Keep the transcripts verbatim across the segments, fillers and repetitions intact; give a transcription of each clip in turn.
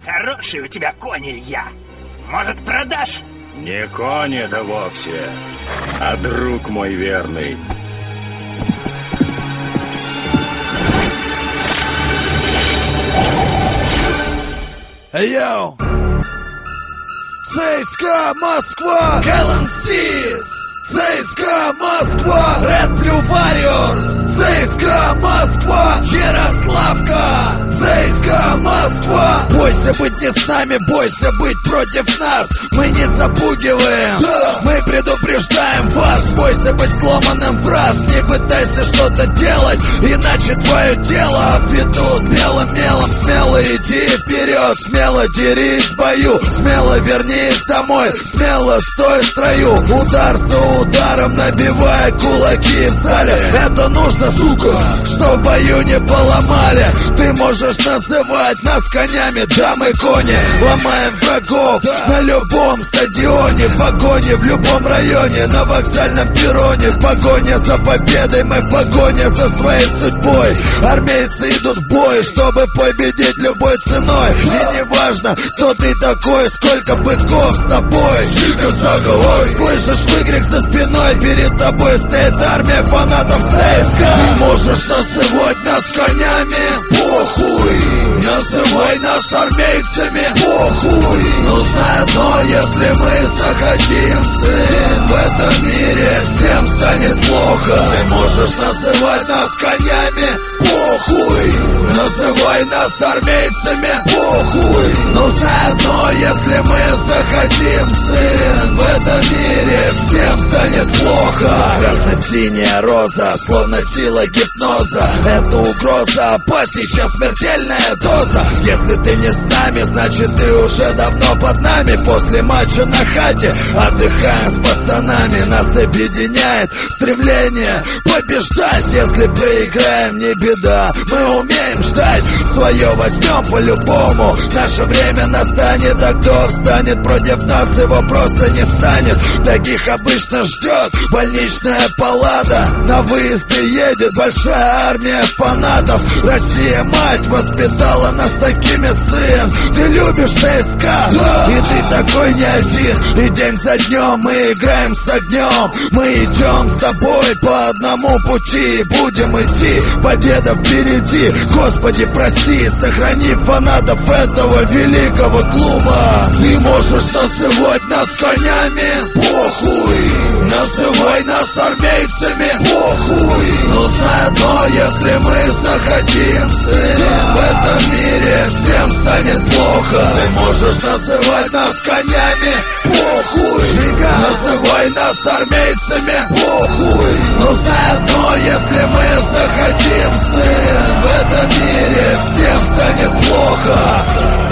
Хороший у тебя конь, Илья. Может, продашь? Не конь это вовсе, а друг мой верный. Йоу! ЦСКА Москва! Кэлен Стис! ЦСКА Москва! Red Blue Warriors! ЦСКА Москва! Ярославка! ЦСКА Москва! Бойся быть не с нами, бойся быть против нас. Мы не запугиваем, да. Мы предупреждаем вас. Бойся быть сломанным в раз. Не пытайся что-то делать, иначе твое тело обведут белым мелом. Смело иди вперед, смело дерись в бою, смело вернись домой, смело стой в строю. Удар за ударом, набивая кулаки в зале. Это нужно, сука, что в бою не поломали. Ты можешь называть нас конями, да мы кони. Ломаем врагов на любом стадионе, в погоне в любом районе, на вокзальном перроне. В погоне за победой, мы в погоне за своей судьбой. Армейцы идут в бой, чтобы победить любой ценой. И не важно, кто ты такой, сколько быков с тобой. Шика за головой, слышишь выкрик за спиной. Перед тобой стоит армия фанатов ЦСКА. Ты можешь называть нас конями, похуй. Называй нас армейцами, похуй. Но знай одно, если мы захотим, сын, в этом мире всем станет плохо. Ты можешь называть нас конями, похуй. Называй нас армейцами, похуй. Но знай одно, если мы захотим, сын, в этом мире всем станет плохо. Красно-синяя роза, словно сила гипноза. Это угроза, опасней, сейчас смертельная доза. Если ты не с нами, значит ты уже давно под нами. После матча на хате отдыхаем с пацанами. Нас объединяет стремление побеждать. Если проиграем, не беда, мы умеем ждать. Свое возьмем по-любому. Наше время настанет, а кто встанет против нас, его просто не станет. Таких обычно ждет больничная палата. На выезды едет большая армия фанатов. Россия, мать, воспитала нас такими, сын. Ты любишь ЦСКА, да. И ты такой не один. И день за днем мы играем с огнем. Мы идем с тобой по одному пути. Будем идти, победа впереди. Господи, прости, сохрани фанатов этого великого клуба. Ты можешь называть нас конями, похуй. Называй нас армейцами, похуй. Но знай одно, если мы захотим, сын, в этом мире всем станет плохо. Ты можешь называть нас конями, похуй. Называй нас армейцами, похуй. Но знай одно, если мы захотим, сын, в этом мире всем станет плохо.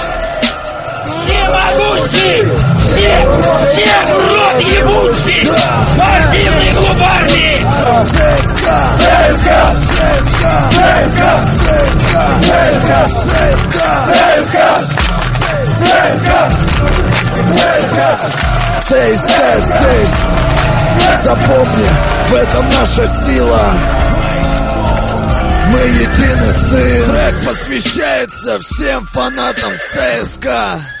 Всемогущий! Все, все, урод ебучий! Спортивный клуб армии! ЦСКА! ЦСКА! ЦСКА! ЦСКА! ЦСКА! ЦСКА! ЦСКА! ЦСКА! ЦСКА! Запомни, в этом наша сила. Мы едины, сын. Трек посвящается всем фанатам ЦСКА.